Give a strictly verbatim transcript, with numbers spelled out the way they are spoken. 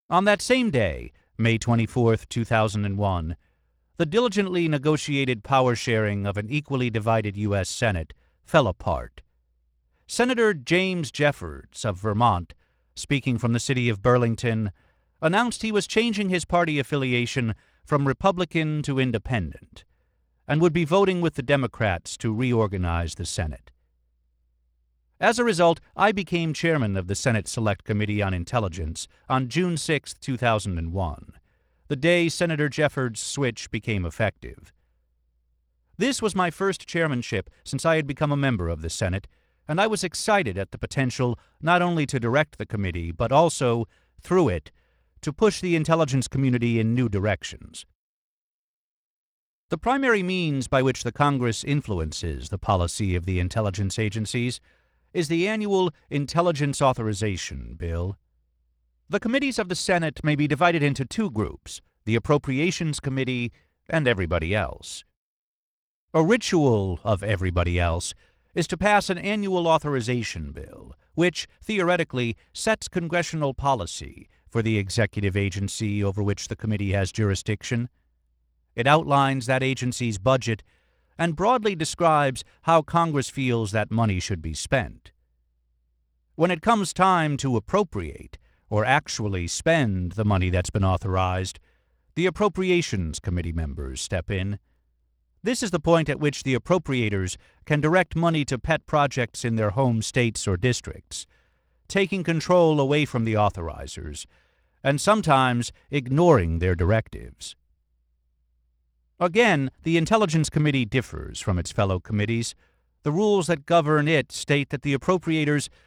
On that same day, May twenty-fourth, two thousand one, the diligently negotiated power sharing of an equally divided U S Senate fell apart. Senator James Jeffords of Vermont, speaking from the city of Burlington, announced he was changing his party affiliation from Republican to Independent and would be voting with the Democrats to reorganize the Senate. As a result, I became chairman of the Senate Select Committee on Intelligence on June sixth, two thousand one, the day Senator Jeffords' switch became effective. This was my first chairmanship since I had become a member of the Senate, and I was excited at the potential not only to direct the committee, but also, through it, to push the intelligence community in new directions. The primary means by which the Congress influences the policy of the intelligence agencies is the annual Intelligence Authorization Bill. The committees of the Senate may be divided into two groups, the Appropriations Committee and everybody else. A ritual of everybody else is to pass an annual authorization bill, which, theoretically, sets congressional policy for the executive agency over which the committee has jurisdiction. It outlines that agency's budget and broadly describes how Congress feels that money should be spent. When it comes time to appropriate, or actually spend, the money that's been authorized, the Appropriations Committee members step in. This is the point at which the appropriators can direct money to pet projects in their home states or districts, taking control away from the authorizers, and sometimes ignoring their directives. Again, the Intelligence Committee differs from its fellow committees. The rules that govern it state that the appropriators